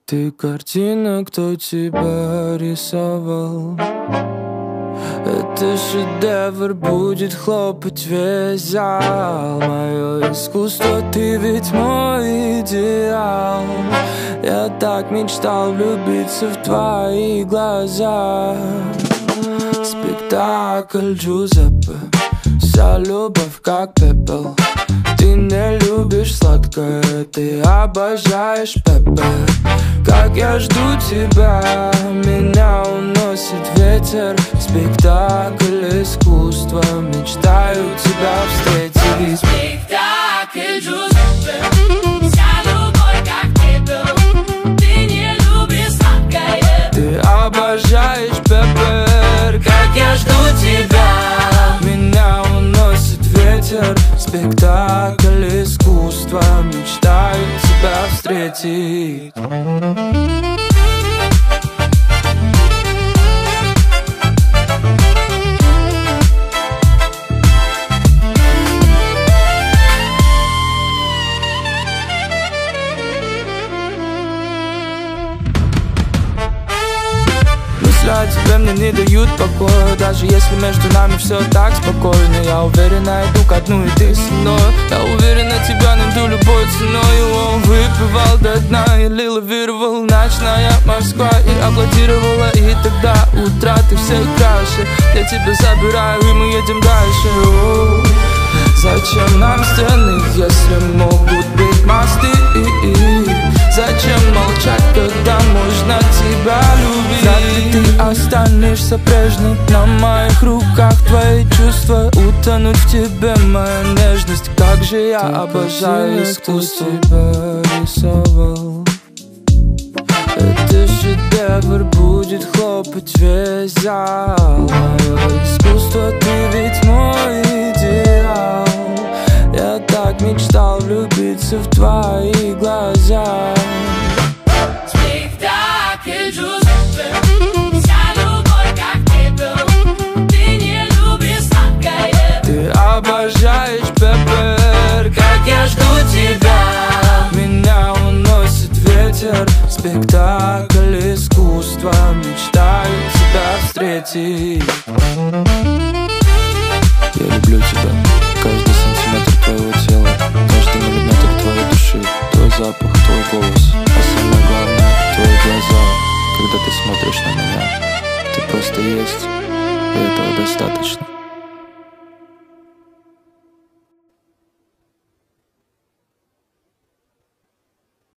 Ты картина, кто тебя рисовал. Это шедевр, будет хлопать весь зал. Мое искусство, ты ведь мой идеал. Я так мечтал влюбиться в твои глаза. Спектакль Джузеппе, вся любовь как пепел. Ты не любишь сладкое, ты обожаешь пепе. Как я жду тебя, меня уносит ветер. Спектакль искусства, мечтаю тебя встретить. Спектакль Джузеппе, вся любовь как пепел. Ты не любишь сладкое, ты обожаешь пепе. как я жду тебя, меня уносит ветер. Спектакль искусства, мечтаю тебя встретить. Мысли о тебе мне не дают покоя. Даже если между нами все так спокойно, я уверенно иду ко дну, и ты со мной. Я уверенно тебя найду любой ценой. Он выпивал до дна или лавировал. Ночная Москва и аплодировала. И тогда утра ты всех краше. Я тебя забираю, и мы едем дальше. Зачем нам стены, если могут быть мосты? Зачем молчать, когда можно тебя любить? Вряд ли ты останешься прежней. На моих руках твои чувства, утонуть в тебе моя нежность. Как же я обожаю искусство. Тебя рисовал. Это шедевр, будет хлопать весь зал. Мое искусство, ты ведь мой идеал. Я так мечтал влюбиться в твои глаза. спектакль Джузеппе, вся любовь как пепел. Ты не любишь сладкое, Ты обожаешь пепе. как я жду тебя, Меня уносит ветер. Спектакль искусства, мечтаю тебя встретить. Я люблю тебя. Каждый сантиметр твоего тела, каждый миллиметр твоей души. Твой запах, твой голос, а самое главное, твои глаза. Когда ты смотришь на меня, ты просто есть, и этого достаточно.